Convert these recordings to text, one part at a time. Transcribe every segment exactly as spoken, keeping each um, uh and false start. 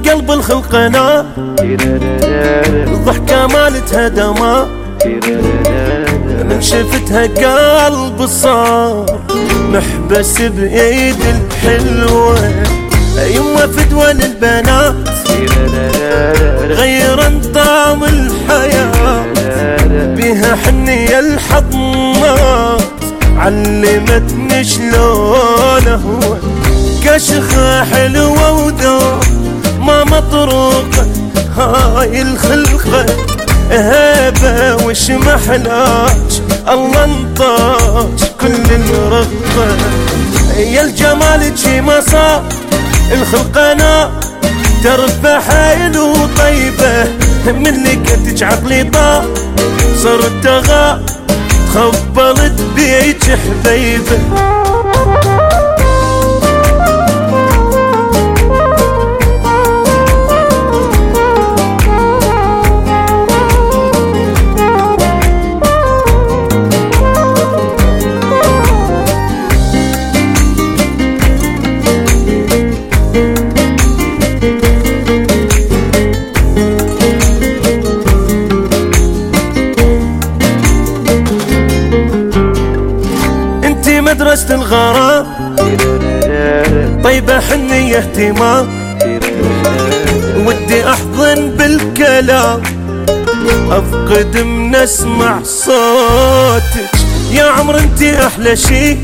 قلب الخلق نار، الضحكة مالتها دمار، من شفتها قلب صار محبس بإيد الحلوة. يما فدوى للبنات غير طعم الحياة، بها حنية الحضنات علمتني شلون هو كشخة حلوة وذوق ما مطروقة. هاي الخلقة هبة وش محلاج، الله انطاج كل الرقة. يا الجمال شي ما صار الخلقة نار، ترفع حيل وطيبة من لقيتك عقلي طار، صرت غا تخبلت بيك حبيبة. مدرسة الغرام طيبة حنية اهتمام، ودي احضن بالكلام افقد من اسمع صوتك. يا عمر انتي احلى شي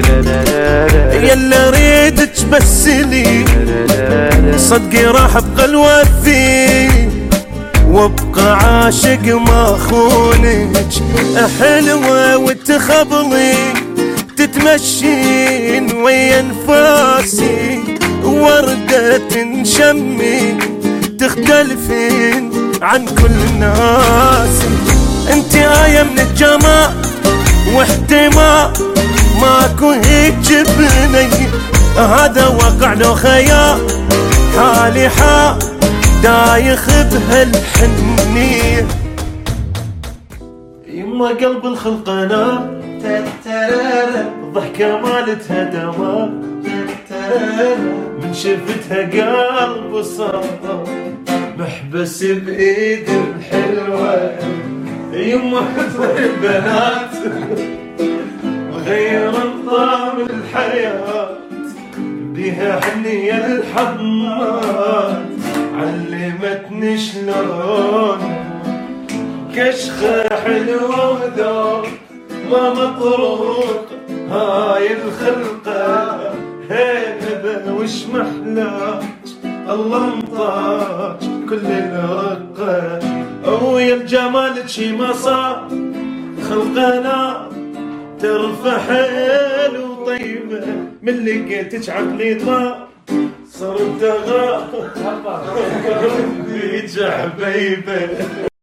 يلا ريدك بس لي، صدقي راح ابقى الوفي وابقى عاشق ما خونك. حلوة وتخبلي تتمشين ويا انفاسي، وردة تنشمي تختلفين عن كل الناس. انتي آية من الجمال واحتمال ماكو هيك جبني، هذا واقع لو خيال حالي حال دايخ بهالحنية. يما قلب الخلق نار، الضحكة مالتها دمار، من شفتها قلب صار محبس بإيد الحلوة. يما حضن البنات غير طعم الحياة، بها حنية الحضنات علمتني شلون كشخة حلوة وذوق ما مطروق. هاي الخلقة هيبة وش محلاج، الله انطاج كل الرقة. ويا الجمال شي ما صار خلقنا ترفع حيل وطيبة، من لقيتك عقلي طار، صرت غا بيج حبيبة.